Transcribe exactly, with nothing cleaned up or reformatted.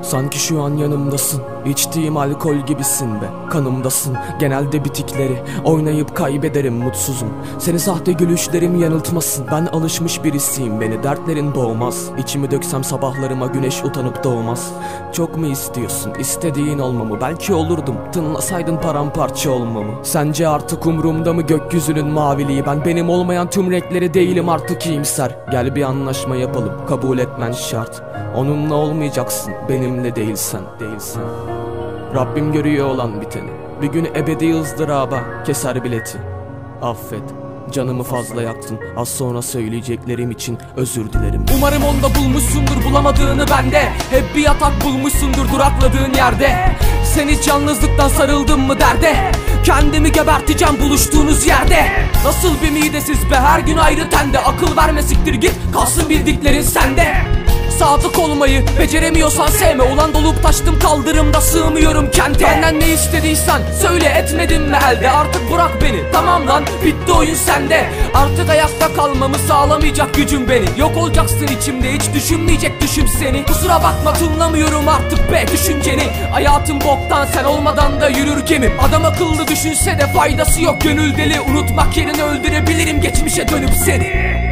Sanki şu an yanımdasın, içtiğim alkol gibisin be. Kanımdasın, genelde bitikleri oynayıp kaybederim, mutsuzum. Seni sahte gülüşlerim yanıltmasın. Ben alışmış birisiyim, beni dertlerin boğmaz. İçimi döksem sabahlarıma güneş utanıp doğmaz. Çok mu istiyorsun istediğin olmamı? Belki olurdum, tınlasaydın paramparça olmamı. Sence artık umrumda mı gökyüzünün maviliği? Ben benim olmayan tüm renkleri değilim artık iyimser. Gel bir anlaşma yapalım, kabul etmen şart. Onunla olmayacaksın, benimle değilsen, değilsen. Rabbim görüyor olan biteni. Bir gün ebedi ızdıraba keser bileti. Affet, canımı fazla yaktın. Az sonra söyleyeceklerim için özür dilerim. Umarım onda bulmuşsundur bulamadığını bende. Hep bir yatak bulmuşsundur durakladığın yerde. Sen hiç yalnızlıktan sarıldın mı derde? Kendimi geberteceğim buluştuğunuz yerde. Nasıl bir midesiz be, her gün ayrı tende. Akıl verme siktir git, kalsın bildiklerin sende. Sadık olmayı beceremiyorsan sevme. Ulan dolup taştım kaldırımda, sığmıyorum kente. Benden ne istediysen söyle, etmedim mi elde? Artık bırak beni, tamam lan, bitti oyun sende. Artık ayakta kalmamı sağlamayacak gücüm beni. Yok olacaksın içimde, hiç düşünmeyecek düşüm seni. Kusura bakma, tınlamıyorum artık be düşünceni. Hayatım boktan, sen olmadan da yürür gemim. Adam akıllı düşünse de faydası yok, gönül deli. Unutmak yerine öldürebilirim geçmişe dönüp seni.